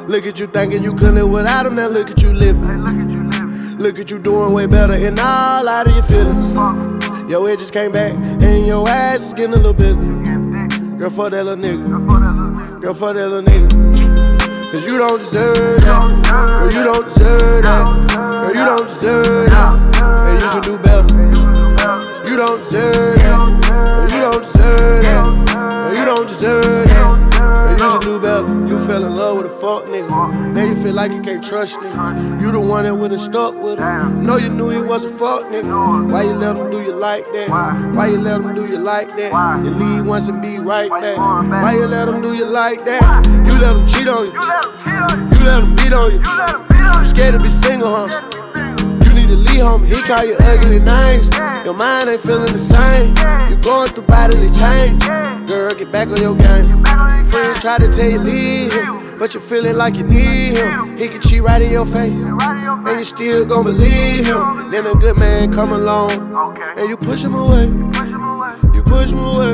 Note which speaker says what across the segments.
Speaker 1: Look at you thinking you could live without him, now look at you living. Look at you doing way better and all out of your feelings. Your head just came back and your ass is getting a little bigger. Girl, fuck that little nigga. Girl, fuck that little nigga. Cause you don't deserve that. Girl, you don't deserve that. Girl, you don't deserve that. And you can do better. You don't deserve that. Girl, you don't deserve that. Girl, you don't deserve that. Girl, you can do better. You fell in love with a fuck nigga. Now you feel like you can't trust niggas. You the one that wouldn't stuck with him. No, you knew he was a fuck nigga. Why you let him do you like that? Why you let him do you like that? You leave once and be right back. Why you let him do you like that? You let him cheat on you. You let him beat on you. You scared to be single, huh? You need to leave home. He call you ugly names. Your mind ain't feeling the same. You going through bodily change. Girl, get back on your game. Friends try to tell you leave him, but you're feeling like you need him. He can cheat right in your face, and you still gon' believe him. Then a good man come along, and you push him away. You push him away.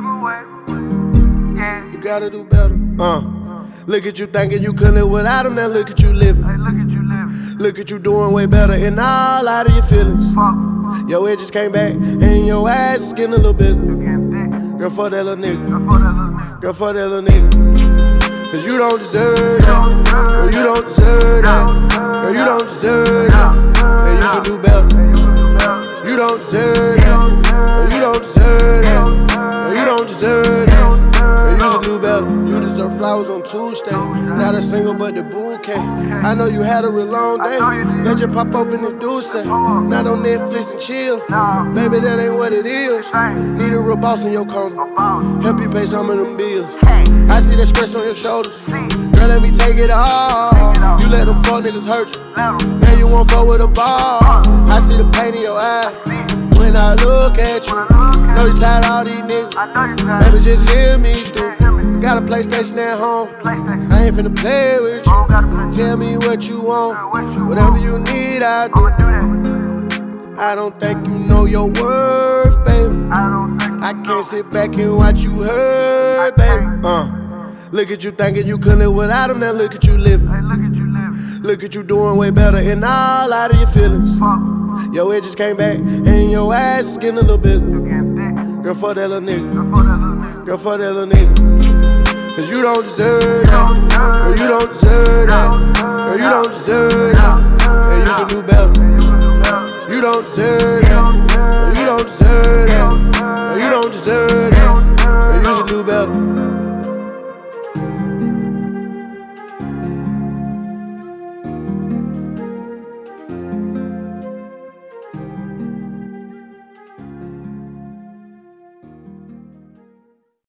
Speaker 1: You gotta do better. Look at you thinking you could live without him, now look at you living. Look at you doing way better and all out of your feelings. Your head just came back and your ass is getting a little bigger. Girl, fuck that little nigga. Girl, fuck that little nigga. Cause you don't deserve that. Girl, you don't deserve that. Girl, you don't deserve that. And you can do better. You don't deserve that. Girl, you don't deserve that. Girl, you don't deserve that. Girl, you can do better. You deserve flowers on Tuesday. Not a single but the bouquet. I know you had a real long day. Let you pop open the deuce. Not on Netflix and chill. Baby, that ain't what it is. Need a real boss in your corner. Help you pay some of them bills. I see the stress on your shoulders. Girl, let me take it all. You let them fuck niggas hurt you. Now you won't fuck with a ball. I see the pain in your eye when I look at you. Know you tired of all these niggas. Baby, just hear me through. Got a PlayStation at home. I ain't finna play with you. Tell me what you want. Whatever you need, I do. I don't think you know your worth, baby. I can't sit back and watch you hurt, baby. Look at you thinking you could live without him, now look at you living. Look at you doing way better and all out of your feelings. Your head just came back and your ass is getting a little bigger. Girl, fuck that little nigga. Girl, fuck that little nigga. Cause you don't deserve that. Girl, you don't deserve that. Girl, you don't deserve that. And you can do better. You don't deserve that. Girl, you don't deserve that. Girl, you don't deserve that.